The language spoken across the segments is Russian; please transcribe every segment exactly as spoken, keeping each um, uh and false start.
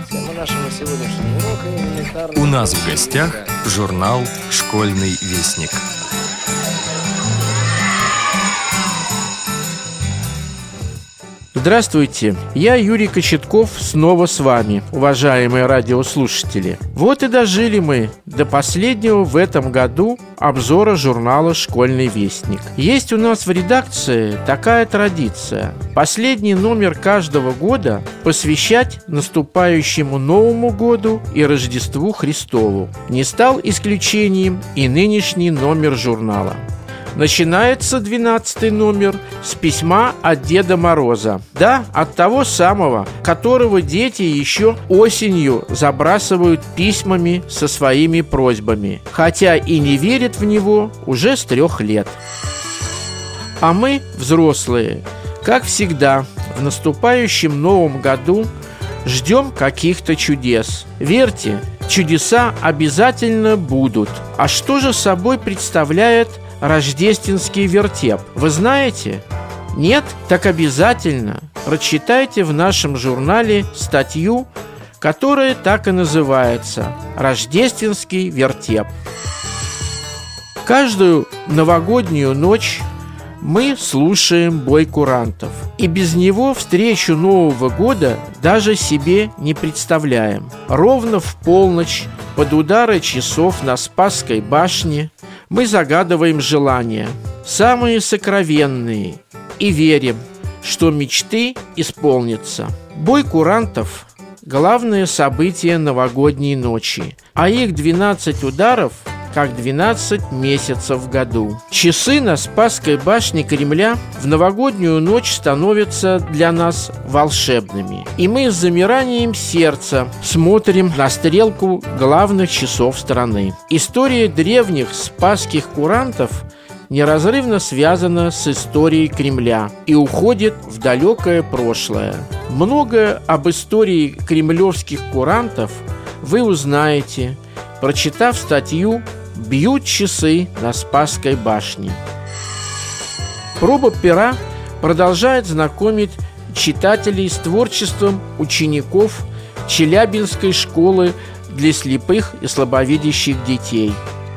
Тема нашего сегодняшнего урока элементарно... У нас в гостях журнал «Школьный вестник». Здравствуйте, я Юрий Кочетков снова с вами, уважаемые радиослушатели. Вот и дожили мы до последнего в этом году обзора журнала «Школьный вестник». Есть у нас в редакции такая традиция: последний номер каждого года посвящать наступающему Новому году и Рождеству Христову. Не стал исключением и нынешний номер журнала. Начинается двенадцатый номер с письма от Деда Мороза. Да, от того самого, которого дети еще осенью забрасывают письмами со своими просьбами, хотя и не верят в него уже с трех лет. А мы, взрослые, как всегда, в наступающем Новом году ждем каких-то чудес. Верьте, чудеса обязательно будут. А что же собой представляет рождественский вертеп? Вы знаете? Нет? Так обязательно прочитайте в нашем журнале статью, которая так и называется «Рождественский вертеп». Каждую новогоднюю ночь мы слушаем бой курантов, и без него встречу Нового года даже себе не представляем. Ровно в полночь, под удары часов на Спасской башне, мы загадываем желания, самые сокровенные, и верим, что мечты исполнятся. Бой курантов – главное событие новогодней ночи, а их двенадцать ударов – как двенадцать месяцев в году. Часы на Спасской башне Кремля в новогоднюю ночь становятся для нас волшебными, и мы с замиранием сердца смотрим на стрелку главных часов страны. История древних спасских курантов неразрывно связана с историей Кремля и уходит в далекое прошлое. Многое об истории кремлевских курантов вы узнаете, прочитав статью «Бьют часы на Спасской башне». Проба пера продолжает знакомить читателей с творчеством учеников Челябинской школы для слепых и слабовидящих детей.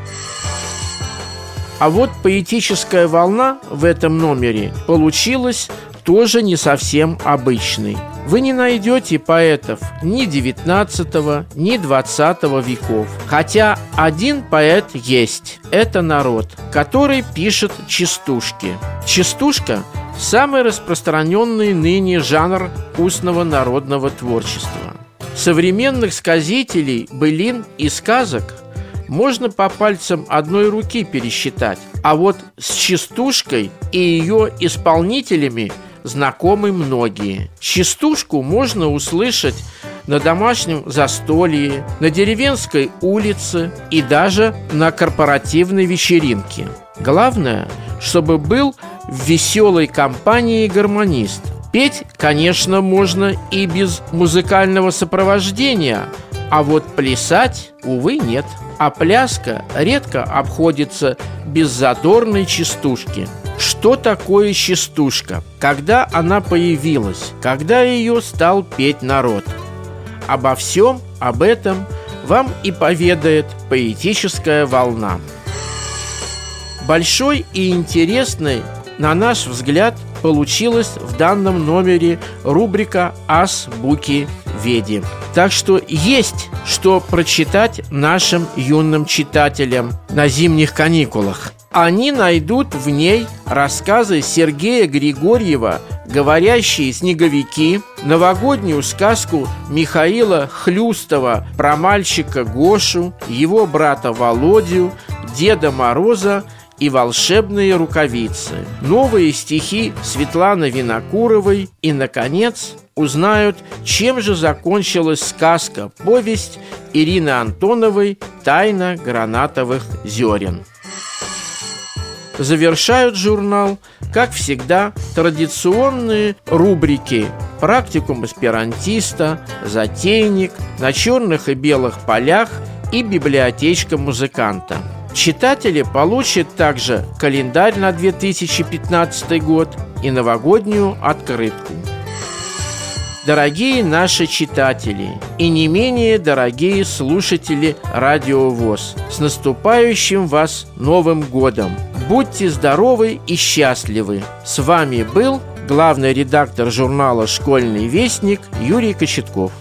А вот поэтическая волна в этом номере получилась тоже не совсем обычной. Вы не найдете поэтов ни девятнадцатого, ни двадцатого веков. Хотя один поэт есть. Это народ, который пишет частушки. Частушка – самый распространенный ныне жанр устного народного творчества. Современных сказителей, былин и сказок можно по пальцам одной руки пересчитать. А вот с частушкой и ее исполнителями знакомы многие. Частушку можно услышать на домашнем застолье, на деревенской улице и даже на корпоративной вечеринке. Главное, чтобы был в веселой компании гармонист. Петь, конечно, можно и без музыкального сопровождения, а вот плясать, увы, нет. А пляска редко обходится без задорной частушки. Что такое частушка? Когда она появилась? Когда ее стал петь народ? Обо всем об этом вам и поведает поэтическая волна. Большой и интересной, на наш взгляд, получилась в данном номере рубрика «Азбуки Веди». Так что есть что прочитать нашим юным читателям на зимних каникулах. Они найдут в ней рассказы Сергея Григорьева «Говорящие снеговики», новогоднюю сказку Михаила Хлюстова про мальчика Гошу, его брата Володю, Деда Мороза и волшебные рукавицы, новые стихи Светланы Винокуровой и, наконец, узнают, чем же закончилась сказка-повесть Ирины Антоновой «Тайна гранатовых зерен». Завершают журнал, как всегда, традиционные рубрики «Практикум аспирантиста», «Затейник», «На черных и белых полях» и «Библиотечка музыканта». Читатели получат также календарь на две тысячи пятнадцатый год и новогоднюю открытку. Дорогие наши читатели и не менее дорогие слушатели Радио ВОС, с наступающим вас Новым годом! Будьте здоровы и счастливы! С вами был главный редактор журнала «Школьный вестник» Юрий Кочетков.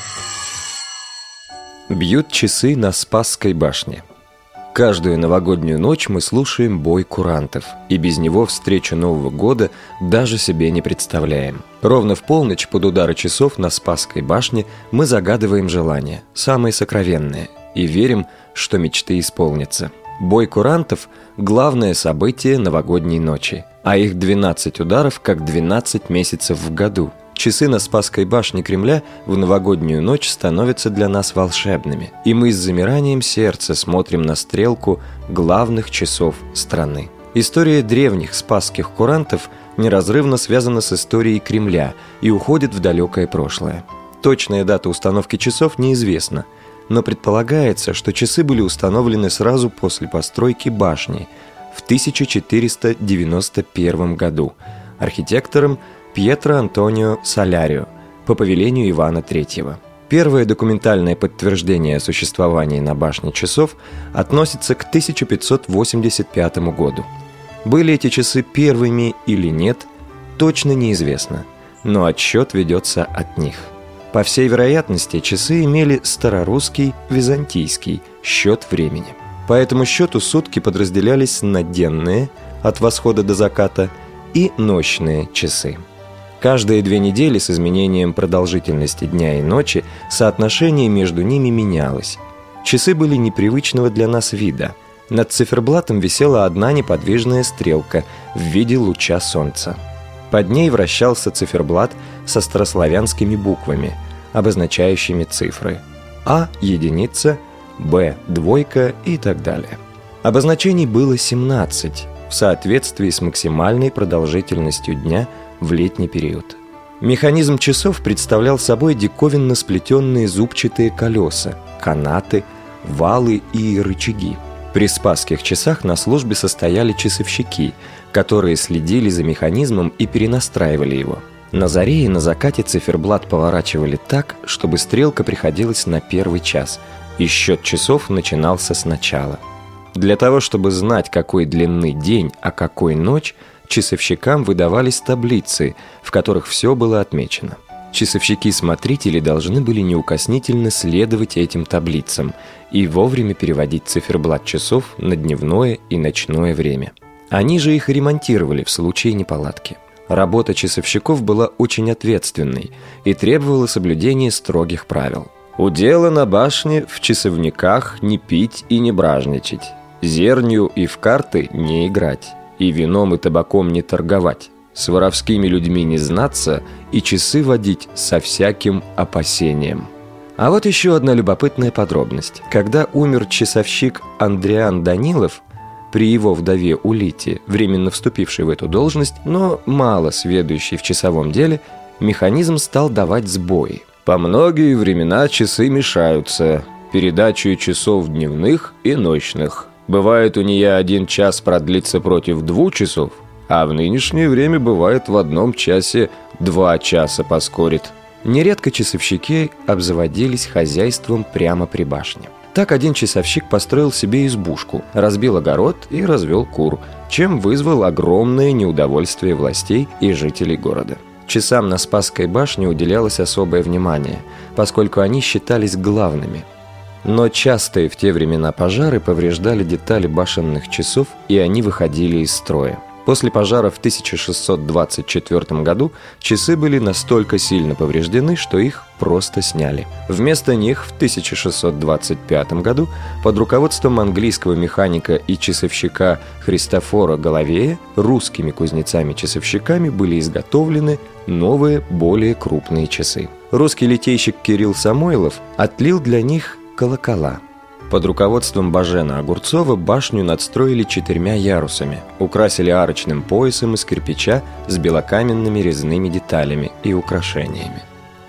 Бьют часы на Спасской башне. Каждую новогоднюю ночь мы слушаем бой курантов, и без него встречу Нового года даже себе не представляем. Ровно в полночь под удары часов на Спасской башне мы загадываем желания, самые сокровенные, и верим, что мечты исполнятся. Бой курантов – главное событие новогодней ночи, а их двенадцать ударов как двенадцать месяцев в году. Часы на Спасской башне Кремля в новогоднюю ночь становятся для нас волшебными, и мы с замиранием сердца смотрим на стрелку главных часов страны. История древних спасских курантов неразрывно связана с историей Кремля и уходит в далекое прошлое. Точная дата установки часов неизвестна, но предполагается, что часы были установлены сразу после постройки башни в тысяча четыреста девяносто первом году архитектором Пьетро Антонио Солярио по повелению Ивана Третьего. Первое документальное подтверждение существования на башне часов относится к тысяча пятьсот восемьдесят пятому году. Были эти часы первыми или нет, точно неизвестно, но отсчет ведется от них. По всей вероятности, часы имели старорусский, византийский счет времени. По этому счету сутки подразделялись на денные, от восхода до заката, и ночные часы. Каждые две недели с изменением продолжительности дня и ночи соотношение между ними менялось. Часы были непривычного для нас вида. Над циферблатом висела одна неподвижная стрелка в виде луча солнца. Под ней вращался циферблат со старославянскими буквами, обозначающими цифры: А – единица, Б – двойка и так далее. Обозначений было семнадцать, в соответствии с максимальной продолжительностью дня в летний период. Механизм часов представлял собой диковинно сплетенные зубчатые колеса, канаты, валы и рычаги. При спасских часах на службе состояли часовщики, которые следили за механизмом и перенастраивали его. На заре и на закате циферблат поворачивали так, чтобы стрелка приходилась на первый час, и счет часов начинался сначала. Для того, чтобы знать, какой длины день, а какой ночь, часовщикам выдавались таблицы, в которых все было отмечено. Часовщики-смотрители должны были неукоснительно следовать этим таблицам и вовремя переводить циферблат часов на дневное и ночное время. Они же их ремонтировали в случае неполадки. Работа часовщиков была очень ответственной и требовала соблюдения строгих правил. «Удела на башне в часовниках не пить и не бражничать, зернью и в карты не играть, и вином и табаком не торговать, с воровскими людьми не знаться и часы водить со всяким опасением». А вот еще одна любопытная подробность. Когда умер часовщик Андриан Данилов, при его вдове Улите, временно вступившей в эту должность, но мало сведущий в часовом деле, механизм стал давать сбои. «По многие времена часы мешаются передачей часов дневных и ночных. Бывает, у нее один час продлится против двух часов, а в нынешнее время бывает в одном часе два часа поскорит». Нередко часовщики обзаводились хозяйством прямо при башне. Так один часовщик построил себе избушку, разбил огород и развел кур, чем вызвал огромное неудовольствие властей и жителей города. Часам на Спасской башне уделялось особое внимание, поскольку они считались главными. Но частые в те времена пожары повреждали детали башенных часов, и они выходили из строя. После пожара в тысяча шестьсот двадцать четвёртом году часы были настолько сильно повреждены, что их просто сняли. Вместо них в тысяча шестьсот двадцать пятом году под руководством английского механика и часовщика Христофора Головея русскими кузнецами-часовщиками были изготовлены новые, более крупные часы. Русский литейщик Кирилл Самойлов отлил для них колокола. Под руководством Бажена Огурцова башню надстроили четырьмя ярусами, украсили арочным поясом из кирпича с белокаменными резными деталями и украшениями.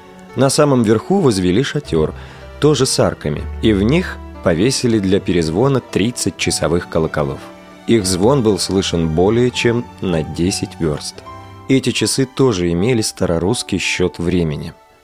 На самом верху возвели шатер, тоже с арками, и в них повесили для перезвона тридцать часовых колоколов. Их звон был слышен более чем на десять верст. Эти часы тоже имели старорусский счет времени.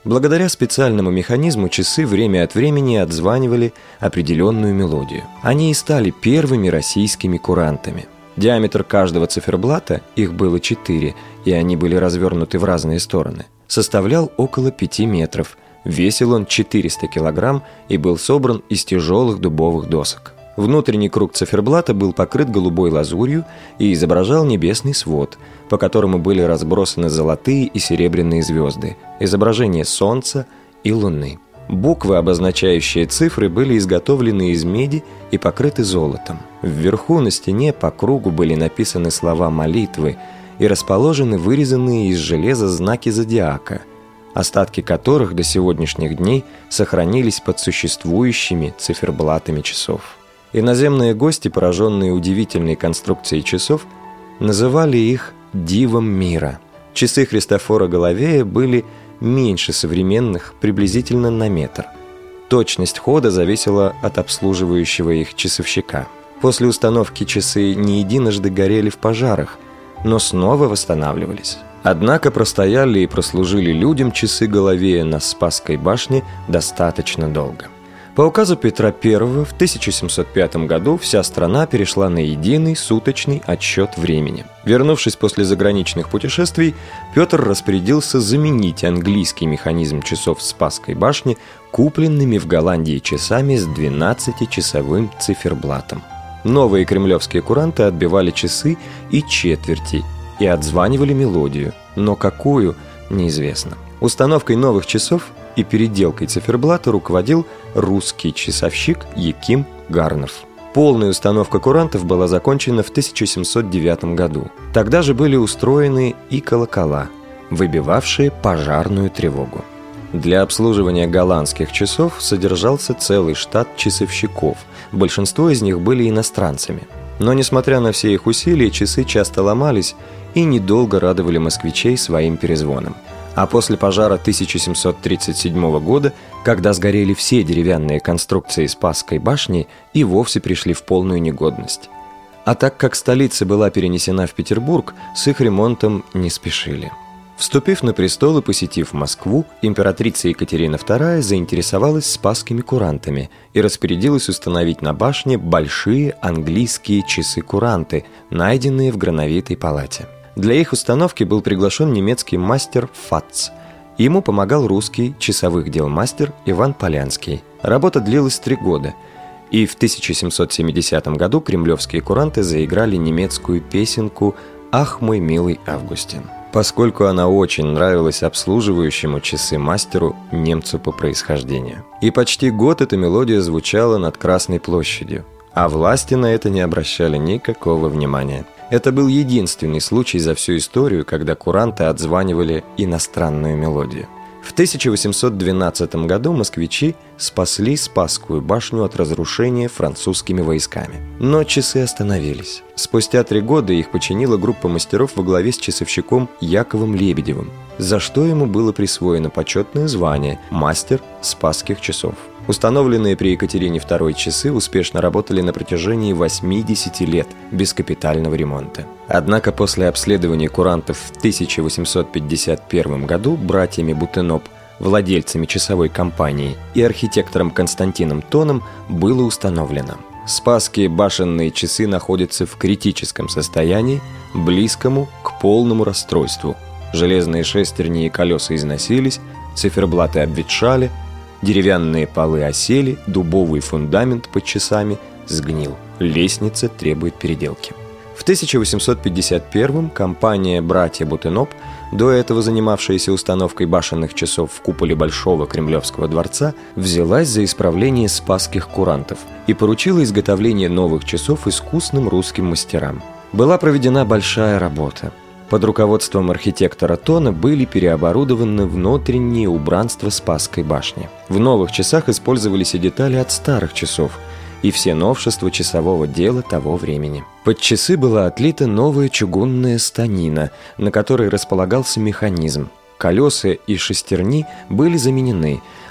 Благодаря специальному механизму часы время от времени отзванивали определенную мелодию. Они и стали первыми российскими курантами. Диаметр каждого циферблата, их было четыре, и они были развернуты в разные стороны, составлял около пяти метров. Весил он четыреста килограмм и был собран из тяжелых дубовых досок. Внутренний круг циферблата был покрыт голубой лазурью и изображал небесный свод, по которому были разбросаны золотые и серебряные звезды, изображение солнца и луны. Буквы, обозначающие цифры, были изготовлены из меди и покрыты золотом. Вверху на стене по кругу были написаны слова молитвы и расположены вырезанные из железа знаки зодиака, остатки которых до сегодняшних дней сохранились под существующими циферблатами часов. Иноземные гости, пораженные удивительной конструкцией часов, называли их «дивом мира». Часы Христофора Головея были меньше современных приблизительно на метр. Точность хода зависела от обслуживающего их часовщика. После установки часы не единожды горели в пожарах, но снова восстанавливались. Однако простояли и прослужили людям часы Головея на Спасской башне достаточно долго. По указу Петра Первого в тысяча семьсот пятом году вся страна перешла на единый суточный отсчет времени. Вернувшись после заграничных путешествий, Петр распорядился заменить английский механизм часов Спасской башни купленными в Голландии часами с двенадцатичасовым циферблатом. Новые кремлевские куранты отбивали часы и четверти и отзванивали мелодию, но какую – неизвестно. Установкой новых часов и переделкой циферблата руководил русский часовщик Яким Гарнов. Полная установка курантов была закончена в тысяча семьсот девятом году. Тогда же были устроены и колокола, выбивавшие пожарную тревогу. Для обслуживания голландских часов содержался целый штат часовщиков. Большинство из них были иностранцами. Но, несмотря на все их усилия, часы часто ломались и недолго радовали москвичей своим перезвоном. А после пожара тысяча семьсот тридцать седьмого года, когда сгорели все деревянные конструкции Спасской башни, и вовсе пришли в полную негодность. А так как столица была перенесена в Петербург, с их ремонтом не спешили. Вступив на престол и посетив Москву, императрица Екатерина Вторая заинтересовалась спасскими курантами и распорядилась установить на башне большие английские часы-куранты, найденные в Грановитой палате. Для их установки был приглашен немецкий мастер Фац. Ему помогал русский часовых дел мастер Иван Полянский. Работа длилась три года, и в тысяча семьсот семидесятом году кремлевские куранты заиграли немецкую песенку «Ах, мой милый Августин», поскольку она очень нравилась обслуживающему часы мастеру, немцу по происхождению. И почти год эта мелодия звучала над Красной площадью, а власти на это не обращали никакого внимания. Это был единственный случай за всю историю, когда куранты отзванивали иностранную мелодию. В тысяча восемьсот двенадцатом году москвичи спасли Спасскую башню от разрушения французскими войсками. Но часы остановились. Спустя три года их починила группа мастеров во главе с часовщиком Яковом Лебедевым, за что ему было присвоено почетное звание «Мастер Спасских часов». Установленные при Екатерине Второй часы успешно работали на протяжении восьмидесяти лет без капитального ремонта. Однако после обследования курантов в тысяча восемьсот пятьдесят первом году братьями Бутеноп, владельцами часовой компании, и архитектором Константином Тоном было установлено: Спасские башенные часы находятся в критическом состоянии, близкому к полному расстройству. Железные шестерни и колеса износились, циферблаты обветшали, деревянные полы осели, дубовый фундамент под часами сгнил. Лестница требует переделки. В тысяча восемьсот пятьдесят первом компания «Братья Бутеноп», до этого занимавшаяся установкой башенных часов в куполе Большого Кремлевского дворца, взялась за исправление спасских курантов и поручила изготовление новых часов искусным русским мастерам. Была проведена большая работа. Под руководством архитектора Тона были переоборудованы внутренние убранства Спасской башни. В новых часах использовались и детали от старых часов, и все новшества часового дела того времени. Под часы была отлита новая чугунная станина, на которой располагался механизм. Колеса и шестерни были заменены,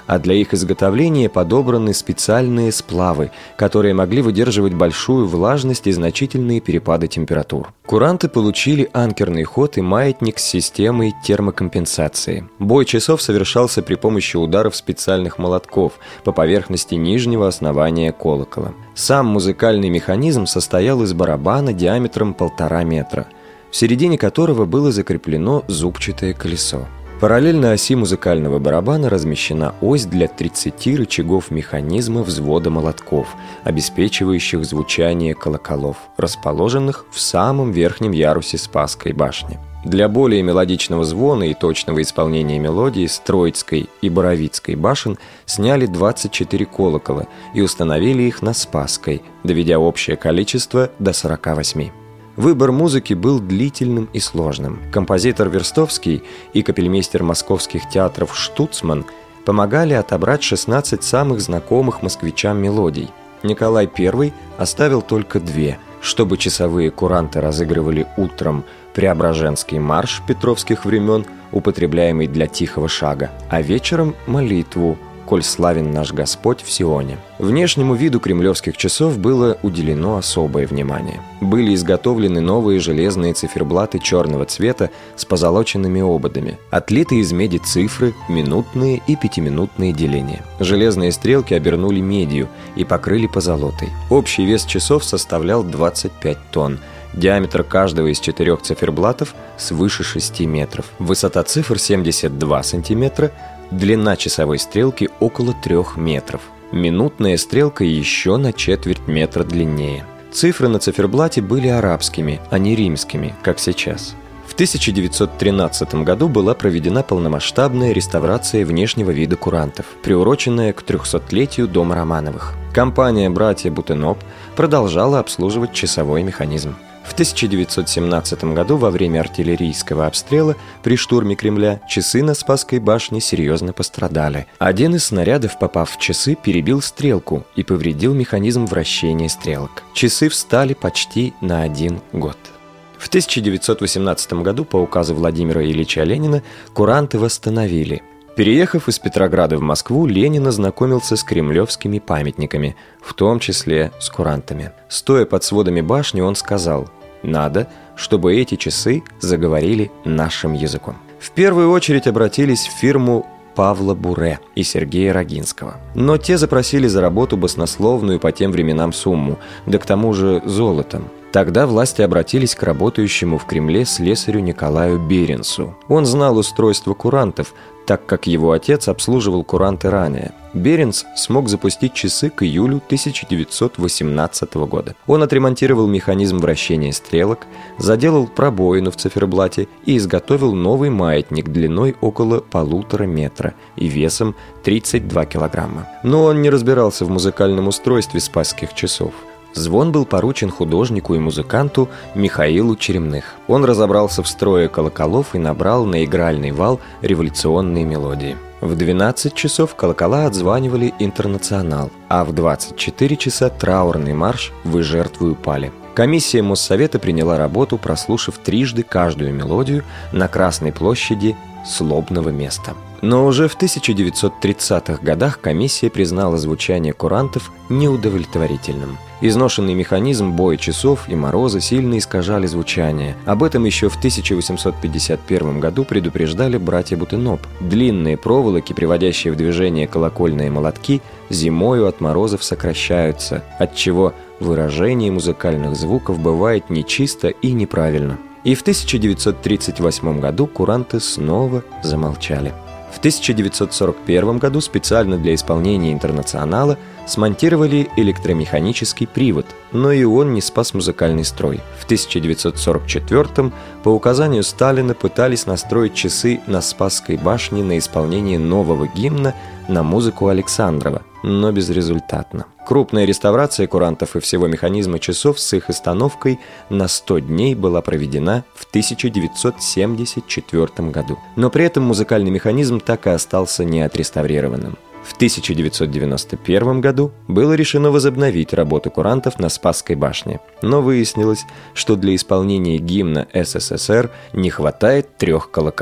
а для их изготовления подобраны специальные сплавы, которые могли выдерживать большую влажность и значительные перепады температур. Куранты получили анкерный ход и маятник с системой термокомпенсации. Бой часов совершался при помощи ударов специальных молотков по поверхности нижнего основания колокола. Сам музыкальный механизм состоял из барабана диаметром полтора метра, в середине которого было закреплено зубчатое колесо. Параллельно оси музыкального барабана размещена ось для тридцати рычагов механизма взвода молотков, обеспечивающих звучание колоколов, расположенных в самом верхнем ярусе Спасской башни. Для более мелодичного звона и точного исполнения мелодии с Троицкой и Боровицкой башен сняли двадцать четыре колокола и установили их на Спасской, доведя общее количество до сорока восьми. Выбор музыки был длительным и сложным. Композитор Верстовский и капельмейстер московских театров Штуцман помогали отобрать шестнадцать самых знакомых москвичам мелодий. Николай Первый оставил только две, чтобы часовые куранты разыгрывали утром Преображенский марш петровских времен, употребляемый для тихого шага, а вечером молитву «Коль славен наш Господь в Сионе». Внешнему виду кремлевских часов было уделено особое внимание. Были изготовлены новые железные циферблаты черного цвета с позолоченными ободами, отлитые из меди цифры, минутные и пятиминутные деления. Железные стрелки обернули медью и покрыли позолотой. Общий вес часов составлял двадцать пять тонн. Диаметр каждого из четырех циферблатов свыше шести метров. Высота цифр семьдесят два сантиметра, длина часовой стрелки около трех метров. Минутная стрелка еще на четверть метра длиннее. Цифры на циферблате были арабскими, а не римскими, как сейчас. В тысяча девятьсот тринадцатом году была проведена полномасштабная реставрация внешнего вида курантов, приуроченная к трехсотлетию дома Романовых. Компания «Братья Бутеноп» продолжала обслуживать часовой механизм. В тысяча девятьсот семнадцатом году во время артиллерийского обстрела при штурме Кремля часы на Спасской башне серьезно пострадали. Один из снарядов, попав в часы, перебил стрелку и повредил механизм вращения стрелок. Часы встали почти на один год. В тысяча девятьсот восемнадцатом году по указу Владимира Ильича Ленина куранты восстановили. Переехав из Петрограда в Москву, Ленин ознакомился с кремлевскими памятниками, в том числе с курантами. Стоя под сводами башни, он сказал: «Надо, чтобы эти часы заговорили нашим языком». В первую очередь обратились в фирму Павла Буре и Сергея Рогинского. Но те запросили за работу баснословную по тем временам сумму, да к тому же золотом. Тогда власти обратились к работающему в Кремле слесарю Николаю Беренцу. Он знал устройство курантов, так как его отец обслуживал куранты ранее. Беренц смог запустить часы к июлю тысяча девятьсот восемнадцатого года. Он отремонтировал механизм вращения стрелок, заделал пробоину в циферблате и изготовил новый маятник длиной около полутора метра и весом тридцать два килограмма. Но он не разбирался в музыкальном устройстве спасских часов. Звон был поручен художнику и музыканту Михаилу Черемных. Он разобрался в строе колоколов и набрал на игральный вал революционные мелодии. В двенадцать часов колокола отзванивали «Интернационал», а в двадцать четыре часа траурный марш «Вы жертвую пали». Комиссия Моссовета приняла работу, прослушав трижды каждую мелодию на Красной площади с лобного места. Но уже в тысяча девятьсот тридцатых годах комиссия признала звучание курантов неудовлетворительным. Изношенный механизм боя часов и морозы сильно искажали звучание. Об этом еще в тысяча восемьсот пятьдесят первом году предупреждали братья Бутеноп. Длинные проволоки, приводящие в движение колокольные молотки, зимою от морозов сокращаются, отчего выражение музыкальных звуков бывает нечисто и неправильно. И в тысяча девятьсот тридцать восьмом году куранты снова замолчали. В тысяча девятьсот сорок первом году специально для исполнения «Интернационала» смонтировали электромеханический привод, но и он не спас музыкальный строй. В тысяча девятьсот сорок четвёртом по указанию Сталина пытались настроить часы на Спасской башне на исполнение нового гимна на музыку Александрова, но безрезультатно. Крупная реставрация курантов и всего механизма часов с их остановкой на сто дней была проведена в тысяча девятьсот семьдесят четвёртом году. Но при этом музыкальный механизм так и остался неотреставрированным. В тысяча девятьсот девяносто первом году было решено возобновить работу курантов на Спасской башне, но выяснилось, что для исполнения гимна СССР не хватает трех колоколов.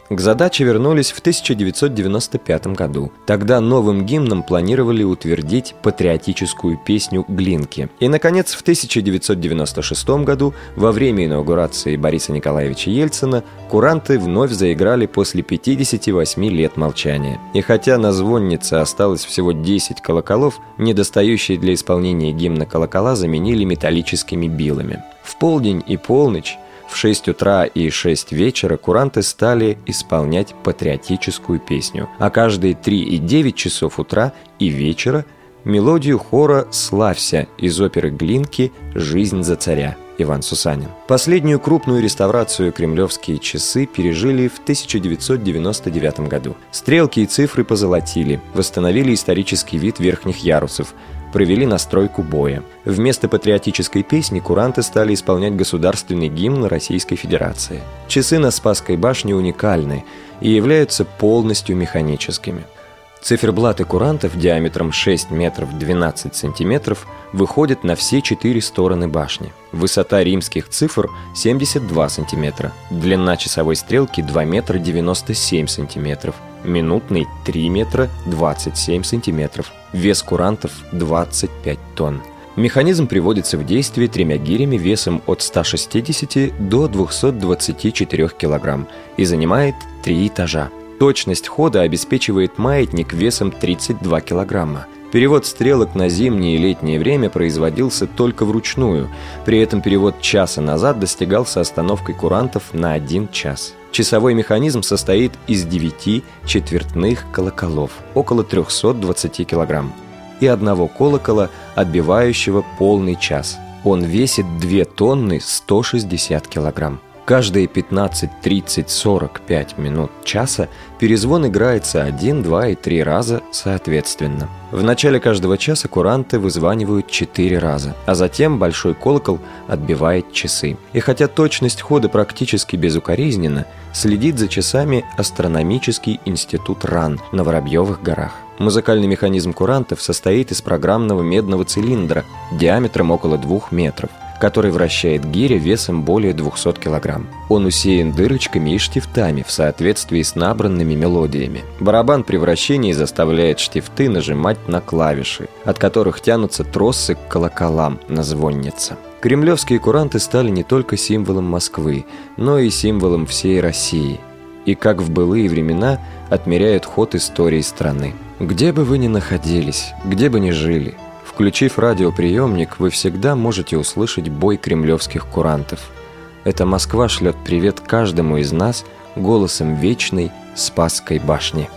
К задаче вернулись в тысяча девятьсот девяносто пятом году. Тогда новым гимном планировали утвердить патриотическую песню «Глинки». И, наконец, в тысяча девятьсот девяносто шестом году, во время инаугурации Бориса Николаевича Ельцина, куранты вновь заиграли после пятидесяти восьми лет молчания. И хотя на звоннице осталось всего десять колоколов, недостающие для исполнения гимна колокола заменили металлическими билами. В полдень и полночь, в шесть утра и шесть вечера куранты стали исполнять патриотическую песню, а каждые три и девять часов утра и вечера мелодию хора «Славься» из оперы Глинки «Жизнь за царя» Иван Сусанин. Последнюю крупную реставрацию кремлевские часы пережили в тысяча девятьсот девяносто девятом году. Стрелки и цифры позолотили, восстановили исторический вид верхних ярусов, провели настройку боя. Вместо патриотической песни куранты стали исполнять государственный гимн Российской Федерации. Часы на Спасской башне уникальны и являются полностью механическими. Циферблаты курантов диаметром шесть метров двенадцать сантиметров выходят на все четыре стороны башни. Высота римских цифр семьдесят два сантиметра, длина часовой стрелки два метра девяносто семь сантиметров, минутный три метра двадцать семь сантиметров, вес курантов двадцать пять тонн. Механизм приводится в действие тремя гирями весом от ста шестидесяти до двухсот двадцати четырёх килограмм и занимает три этажа. Точность хода обеспечивает маятник весом тридцать два килограмма. Перевод стрелок на зимнее и летнее время производился только вручную, при этом перевод часа назад достигался остановкой курантов на один час. Часовой механизм состоит из девяти четвертных колоколов, около трехсот двадцати килограмм, и одного колокола, отбивающего полный час. Он весит две тонны сто шестьдесят килограмм. Каждые пятнадцать, тридцать, сорок пять минут часа перезвон играется один, два и три раза соответственно. В начале каждого часа куранты вызванивают четыре раза, а затем большой колокол отбивает часы. И хотя точность хода практически безукоризненна, следит за часами Астрономический институт РАН на Воробьевых горах. Музыкальный механизм курантов состоит из программного медного цилиндра диаметром около двух метров, который вращает гиря весом более двухсот килограмм. Он усеян дырочками и штифтами в соответствии с набранными мелодиями. Барабан при вращении заставляет штифты нажимать на клавиши, от которых тянутся тросы к колоколам на звоннице. Кремлевские куранты стали не только символом Москвы, но и символом всей России. И, как в былые времена, отмеряют ход истории страны. Где бы вы ни находились, где бы ни жили, включив радиоприемник, вы всегда можете услышать бой кремлевских курантов. Это Москва шлет привет каждому из нас голосом вечной Спасской башни.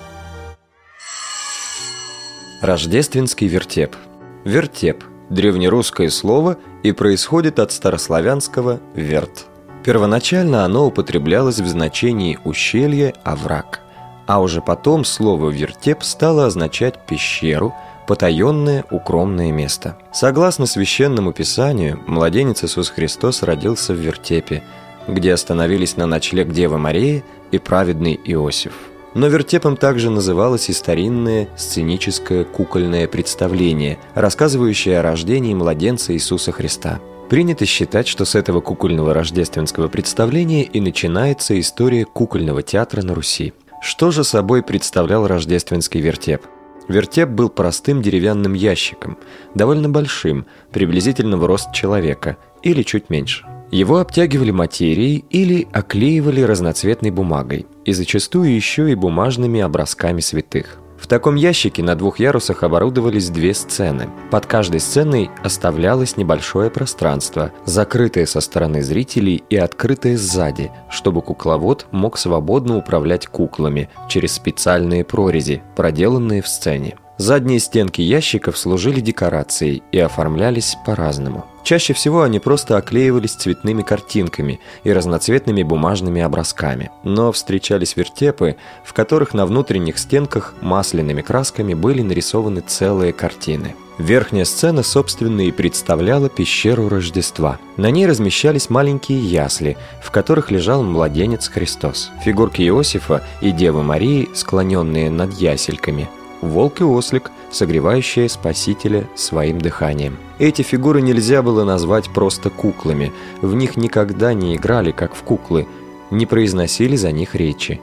Рождественский вертеп. Вертеп – древнерусское слово и происходит от старославянского «верт». Первоначально оно употреблялось в значении ущелье, овраг, а уже потом слово «вертеп» стало означать пещеру, потаенное укромное место. Согласно Священному Писанию, младенец Иисус Христос родился в вертепе, где остановились на ночлег Дева Мария и праведный Иосиф. Но вертепом также называлось и старинное сценическое кукольное представление, рассказывающее о рождении младенца Иисуса Христа. Принято считать, что с этого кукольного рождественского представления и начинается история кукольного театра на Руси. Что же собой представлял рождественский вертеп? Вертеп был простым деревянным ящиком, довольно большим, приблизительно в рост человека, или чуть меньше. Его обтягивали материей или оклеивали разноцветной бумагой, и зачастую еще и бумажными образками святых. В таком ящике на двух ярусах оборудовались две сцены. Под каждой сценой оставлялось небольшое пространство, закрытое со стороны зрителей и открытое сзади, чтобы кукловод мог свободно управлять куклами через специальные прорези, проделанные в сцене. Задние стенки ящиков служили декорацией и оформлялись по-разному. Чаще всего они просто оклеивались цветными картинками и разноцветными бумажными образками. Но встречались вертепы, в которых на внутренних стенках масляными красками были нарисованы целые картины. Верхняя сцена, собственно, и представляла пещеру Рождества. На ней размещались маленькие ясли, в которых лежал младенец Христос. Фигурки Иосифа и Девы Марии, склоненные над ясельками. Волк и ослик, согревающие Спасителя своим дыханием. Эти фигуры нельзя было назвать просто куклами. В них никогда не играли, как в куклы, не произносили за них речи.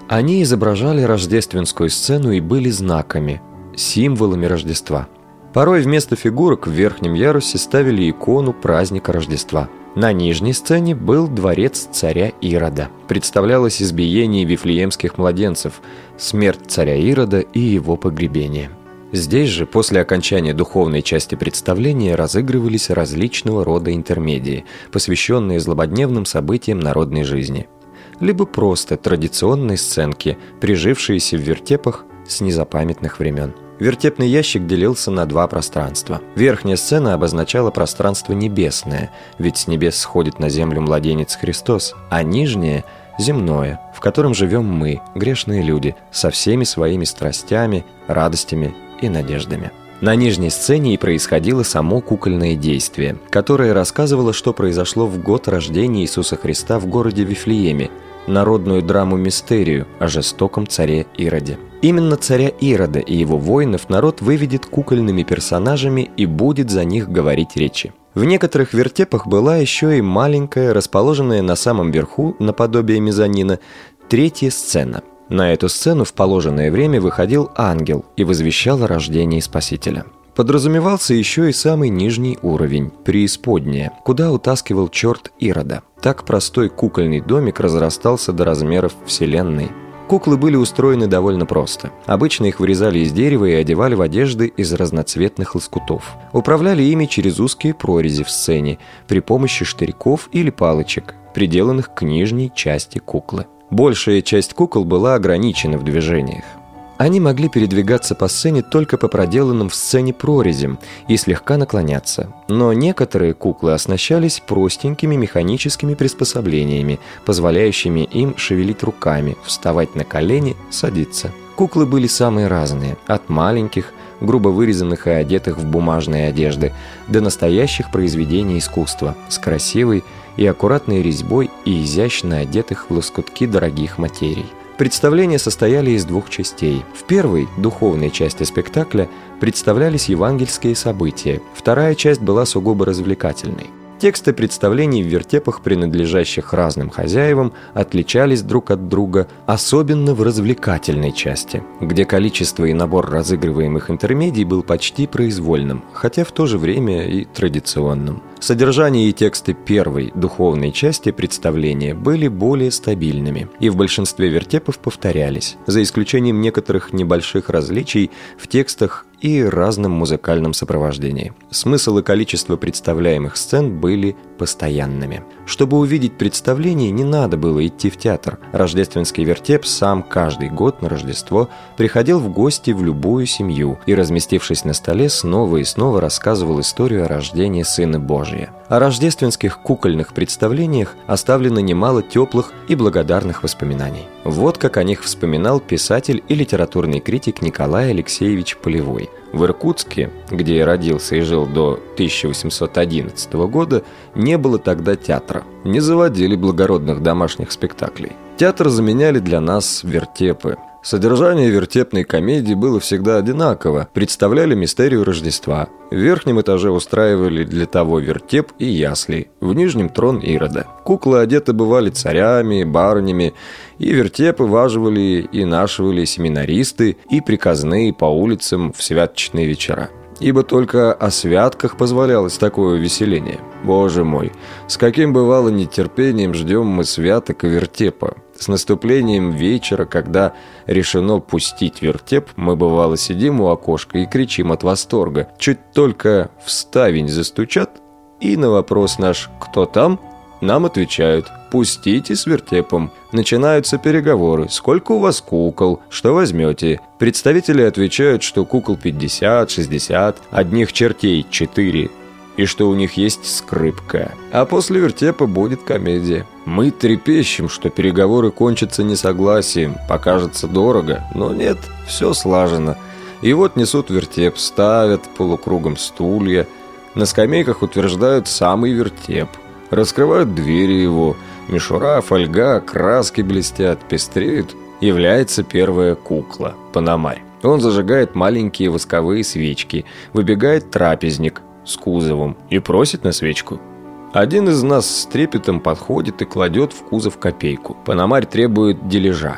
Они изображали рождественскую сцену и были знаками, символами Рождества. Порой вместо фигурок в верхнем ярусе ставили икону праздника Рождества. На нижней сцене был дворец царя Ирода. Представлялось избиение вифлеемских младенцев, смерть царя Ирода и его погребение. Здесь же, после окончания духовной части представления, разыгрывались различного рода интермедии, посвященные злободневным событиям народной жизни. Либо просто традиционные сценки, прижившиеся в вертепах с незапамятных времен. Вертепный ящик делился на два пространства. Верхняя сцена обозначала пространство небесное, ведь с небес сходит на землю младенец Христос, а нижняя – земное, в котором живем мы, грешные люди, со всеми своими страстями, радостями и надеждами. На нижней сцене и происходило само кукольное действие, которое рассказывало, что произошло в год рождения Иисуса Христа в городе Вифлееме, народную драму-мистерию о жестоком царе Ироде. Именно царя Ирода и его воинов народ выведет кукольными персонажами и будет за них говорить речи. В некоторых вертепах была еще и маленькая, расположенная на самом верху, наподобие мезонина, третья сцена. На эту сцену в положенное время выходил ангел и возвещал о рождении Спасителя. Подразумевался еще и самый нижний уровень, преисподняя, куда утаскивал черт Ирода. Так простой кукольный домик разрастался до размеров вселенной. Куклы были устроены довольно просто. Обычно их вырезали из дерева и одевали в одежды из разноцветных лоскутов. Управляли ими через узкие прорези в сцене при помощи штырьков или палочек, приделанных к нижней части куклы. Большая часть кукол была ограничена в движениях. Они могли передвигаться по сцене только по проделанным в сцене прорезям и слегка наклоняться, но некоторые куклы оснащались простенькими механическими приспособлениями, позволяющими им шевелить руками, вставать на колени, садиться. Куклы были самые разные, от маленьких, грубо вырезанных и одетых в бумажные одежды, до настоящих произведений искусства с красивой и аккуратной резьбой и изящно одетых в лоскутки дорогих материй. Представления состояли из двух частей. В первой, духовной части спектакля, представлялись евангельские события, вторая часть была сугубо развлекательной. Тексты представлений в вертепах, принадлежащих разным хозяевам, отличались друг от друга, особенно в развлекательной части, где количество и набор разыгрываемых интермедий был почти произвольным, хотя в то же время и традиционным. Содержание и тексты первой, духовной части представления были более стабильными и в большинстве вертепов повторялись, за исключением некоторых небольших различий в текстах и разном музыкальном сопровождении. Смысл и количество представляемых сцен были постоянными. Чтобы увидеть представление, не надо было идти в театр. Рождественский вертеп сам каждый год на Рождество приходил в гости в любую семью и, разместившись на столе, снова и снова рассказывал историю о рождении Сына Божия. О рождественских кукольных представлениях оставлено немало теплых и благодарных воспоминаний. Вот как о них вспоминал писатель и литературный критик Николай Алексеевич Полевой. В Иркутске, где я родился и жил до тысяча восемьсот одиннадцатого года, не было тогда театра. Не заводили благородных домашних спектаклей. Театр заменяли для нас вертепы. Содержание вертепной комедии было всегда одинаково. Представляли мистерию Рождества. В верхнем этаже устраивали для того вертеп и ясли, в нижнем трон Ирода. Куклы одеты бывали царями, барынями, и вертепы важивали и нашивали семинаристы и приказные по улицам в святочные вечера. Ибо только о святках позволялось такое увеселение. Боже мой, с каким бывало нетерпением ждем мы святок и вертепа. С наступлением вечера, когда решено пустить вертеп, мы бывало сидим у окошка и кричим от восторга. Чуть только в ставень застучат, и на вопрос наш «Кто там?» нам отвечают «Пустите с вертепом». Начинаются переговоры. Сколько у вас кукол? Что возьмете? Представители отвечают, что кукол пятьдесят, шестьдесят, одних чертей четыре, и что у них есть скрипка. А после вертепа будет комедия. Мы трепещем, что переговоры кончатся несогласием, покажется дорого, но нет, все слажено. И вот несут вертеп, ставят полукругом стулья, на скамейках утверждают самый вертеп. Раскрывают двери его, мишура, фольга, краски блестят, пестреют. Является первая кукла, Пономарь. Он зажигает маленькие восковые свечки, выбегает трапезник с кузовом и просит на свечку. Один из нас с трепетом подходит и кладет в кузов копейку. Пономарь требует дележа.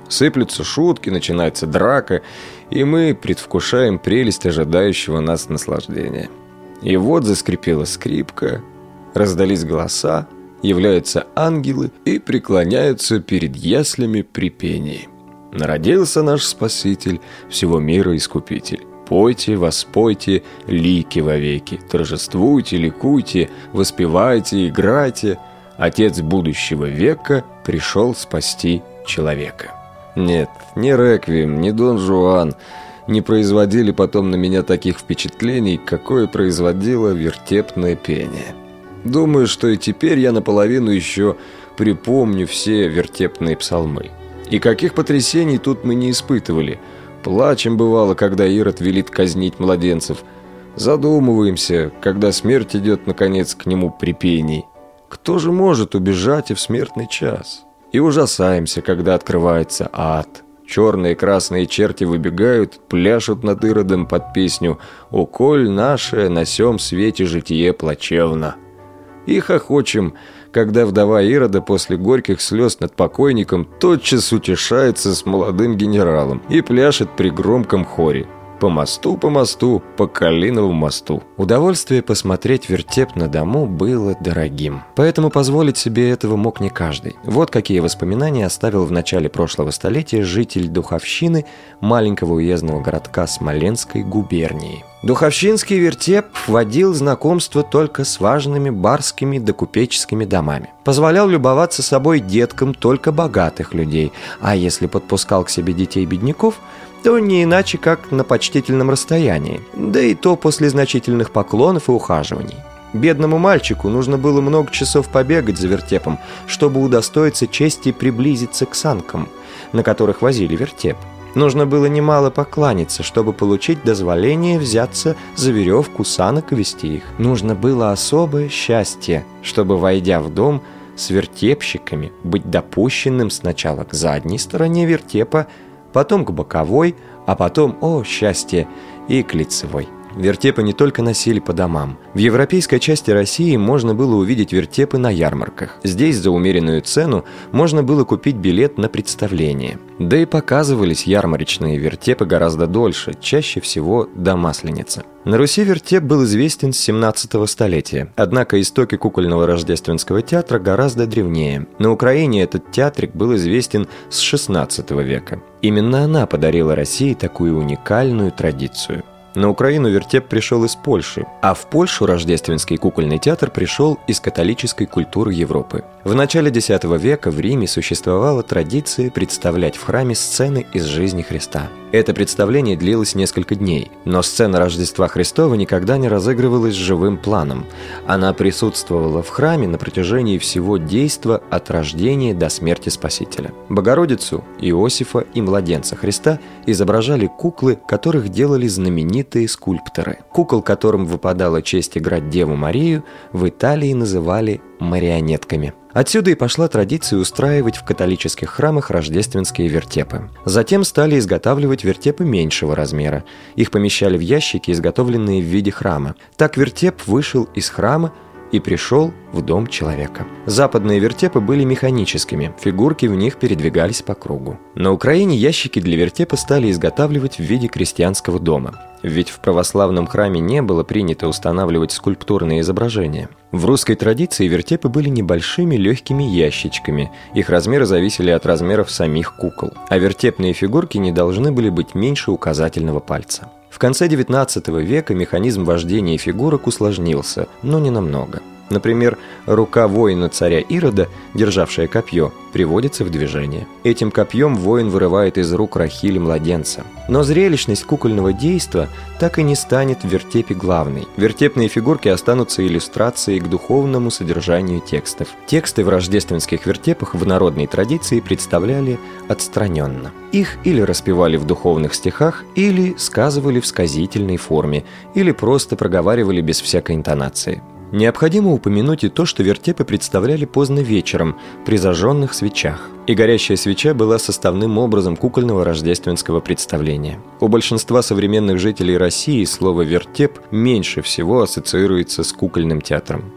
Сыплются шутки, начинается драка, и мы предвкушаем прелесть ожидающего нас наслаждения. И вот заскрипела скрипка, раздались голоса, являются ангелы и преклоняются перед яслями при пении. Народился наш Спаситель, всего мира Искупитель. Пойте, воспойте, лики вовеки, торжествуйте, ликуйте, воспевайте, играйте. Отец будущего века пришел спасти человека. Нет, ни «Реквием», ни «Дон Жуан» не производили потом на меня таких впечатлений, какое производило вертепное пение. Думаю, что и теперь я наполовину еще припомню все вертепные псалмы. И каких потрясений тут мы не испытывали. Плачем бывало, когда Ирод велит казнить младенцев. Задумываемся, когда смерть идет, наконец, к нему при пении. Кто же может убежать и в смертный час? И ужасаемся, когда открывается ад. Черные и красные черти выбегают, пляшут над Иродом под песню «О, коль наше на сем свете житие плачевно». И хохочем, когда вдова Ирода после горьких слез над покойником тотчас утешается с молодым генералом и пляшет при громком хоре «По мосту, по мосту, по Калиновому мосту». Удовольствие посмотреть вертеп на дому было дорогим. Поэтому позволить себе этого мог не каждый. Вот какие воспоминания оставил в начале прошлого столетия житель Духовщины, маленького уездного городка Смоленской губернии. Духовщинский вертеп вводил знакомство только с важными барскими да купеческими домами. Позволял любоваться собой деткам только богатых людей, а если подпускал к себе детей бедняков, то не иначе, как на почтительном расстоянии, да и то после значительных поклонов и ухаживаний. Бедному мальчику нужно было много часов побегать за вертепом, чтобы удостоиться чести приблизиться к санкам, на которых возили вертеп. Нужно было немало покланяться, чтобы получить дозволение взяться за веревку санок и вести их. Нужно было особое счастье, чтобы, войдя в дом с вертепщиками, быть допущенным сначала к задней стороне вертепа, потом к боковой, а потом, о счастье, и к лицевой. Вертепы не только носили по домам. В европейской части России можно было увидеть вертепы на ярмарках. Здесь за умеренную цену можно было купить билет на представление. Да и показывались ярмарочные вертепы гораздо дольше, чаще всего до Масленицы. На Руси вертеп был известен с семнадцатого столетия, однако истоки кукольного рождественского театра гораздо древнее. На Украине этот театрик был известен с шестнадцатого века. Именно она подарила России такую уникальную традицию. На Украину вертеп пришел из Польши, а в Польшу рождественский кукольный театр пришел из католической культуры Европы. В начале десятого века в Риме существовала традиция представлять в храме сцены из жизни Христа. Это представление длилось несколько дней, но сцена Рождества Христова никогда не разыгрывалась живым планом. Она присутствовала в храме на протяжении всего действа от рождения до смерти Спасителя. Богородицу, Иосифа и младенца Христа изображали куклы, которых делали знаменитые скульпторы. Кукол, которым выпадала честь играть Деву Марию, в Италии называли марионетками. Отсюда и пошла традиция устраивать в католических храмах рождественские вертепы. Затем стали изготавливать вертепы меньшего размера. Их помещали в ящики, изготовленные в виде храма. Так вертеп вышел из храма и пришел в дом человека. Западные вертепы были механическими, фигурки в них передвигались по кругу. На Украине ящики для вертепа стали изготавливать в виде крестьянского дома. Ведь в православном храме не было принято устанавливать скульптурные изображения. В русской традиции вертепы были небольшими легкими ящичками. Их размеры зависели от размеров самих кукол. А вертепные фигурки не должны были быть меньше указательного пальца. В конце девятнадцатого века механизм вождения фигурок усложнился, но не намного. Например, рука воина царя Ирода, державшая копье, приводится в движение. Этим копьем воин вырывает из рук Рахили младенца. Но зрелищность кукольного действа так и не станет в вертепе главной. Вертепные фигурки останутся иллюстрацией к духовному содержанию текстов. Тексты в рождественских вертепах в народной традиции представляли отстраненно. Их или распевали в духовных стихах, или сказывали в сказительной форме, или просто проговаривали без всякой интонации. Необходимо упомянуть и то, что вертепы представляли поздно вечером при зажженных свечах. И горящая свеча была составным образом кукольного рождественского представления. У большинства современных жителей России слово «вертеп» меньше всего ассоциируется с кукольным театром.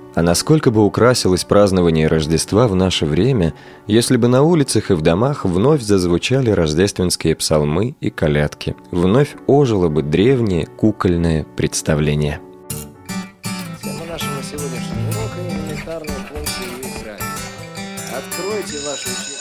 А насколько бы украсилось празднование Рождества в наше время, если бы на улицах и в домах вновь зазвучали рождественские псалмы и колядки, вновь ожило бы древнее кукольное представление. Тема нашего сегодняшнего урока – элементарные функции игры. Откройте ваши учебники.